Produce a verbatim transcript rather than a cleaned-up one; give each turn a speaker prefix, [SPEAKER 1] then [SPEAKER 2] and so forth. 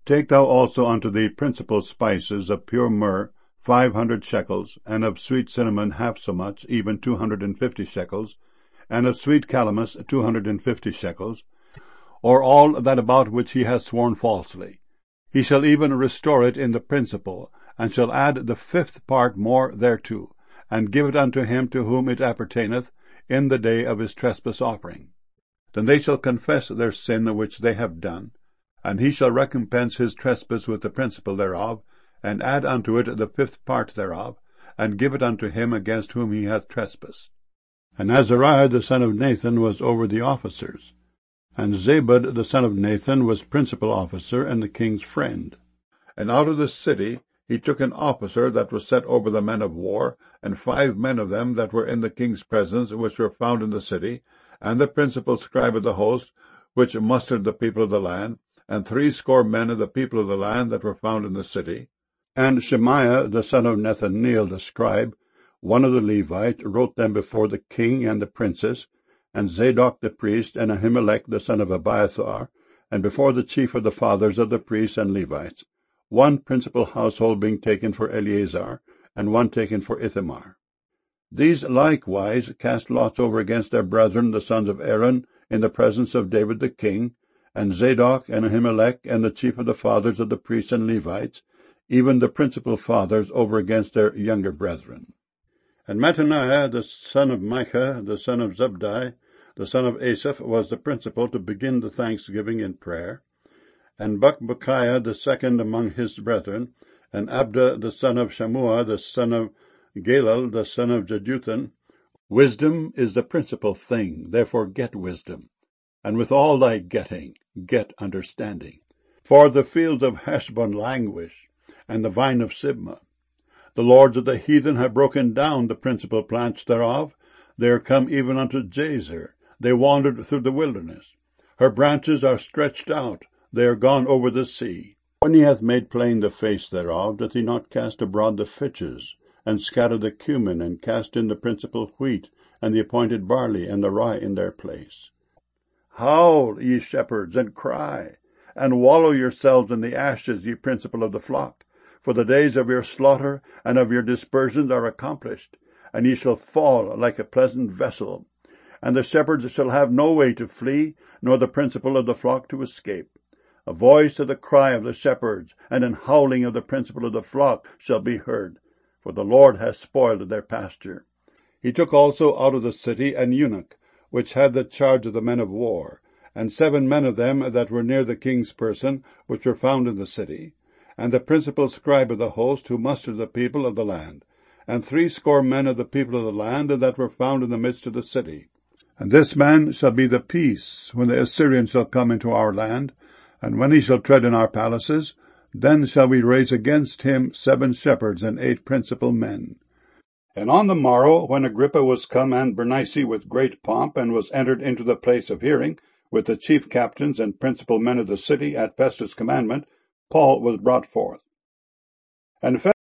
[SPEAKER 1] Take thou also unto thee principal spices of pure myrrh, five hundred shekels, and of sweet cinnamon half so much, even two hundred and fifty shekels, and of sweet calamus two hundred and fifty shekels, or all that about which he hath sworn falsely. He shall even restore it in the principal, and shall add the fifth part more thereto, and give it unto him to whom it appertaineth, in the day of his trespass offering. Then they shall confess their sin which they have done, and he shall recompense his trespass with the principal thereof, and add unto it the fifth part thereof, and give it unto him against whom he hath trespassed. And Azariah the son of Nathan was over the officers, and Zabud the son of Nathan was principal officer and the king's friend. And out of the city he took an officer that was set over the men of war, and five men of them that were in the king's presence, which were found in the city, and the principal scribe of the host, which mustered the people of the land, and threescore men of the people of the land that were found in the city. And Shemaiah the son of Nethaneel the scribe, one of the Levites, wrote them before the king and the princes, and Zadok the priest, and Ahimelech the son of Abiathar, and before the chief of the fathers of the priests and Levites, one principal household being taken for Eleazar, and one taken for Ithamar. These likewise cast lots over against their brethren the sons of Aaron, in the presence of David the king, and Zadok and Ahimelech and the chief of the fathers of the priests and Levites, even the principal fathers, over against their younger brethren. And Mattaniah the son of Micah, the son of Zabdi, the son of Asaph, was the principal to begin the thanksgiving in prayer. And Bakbukiah the second among his brethren, and Abda the son of Shammua, the son of Galal, the son of Jeduthun. Wisdom is the principal thing, therefore get wisdom. And with all thy getting, get understanding. For the fields of Heshbon languish, and the vine of Sibmah. The lords of the heathen have broken down the principal plants thereof. They are come even unto Jazer. They wandered through the wilderness. Her branches are stretched out. They are gone over the sea. When he hath made plain the face thereof, doth he not cast abroad the fitches, and scatter the cumin, and cast in the principal wheat, and the appointed barley, and the rye in their place? Howl, ye shepherds, and cry, and wallow yourselves in the ashes, ye principal of the flock. For the days of your slaughter and of your dispersions are accomplished, and ye shall fall like a pleasant vessel. And the shepherds shall have no way to flee, nor the principal of the flock to escape. A voice of the cry of the shepherds, and an howling of the principal of the flock shall be heard, for the Lord hath spoiled their pasture. He took also out of the city an eunuch, which had the charge of the men of war, and seven men of them that were near the king's person, which were found in the city, and the principal scribe of the host, who mustered the people of the land, and threescore men of the people of the land that were found in the midst of the city. And this man shall be the peace, when the Assyrian shall come into our land, and when he shall tread in our palaces, then shall we raise against him seven shepherds and eight principal men. And on the morrow, when Agrippa was come, and Bernice with great pomp, and was entered into the place of hearing, with the chief captains and principal men of the city, at Festus' commandment, Paul was brought forth. And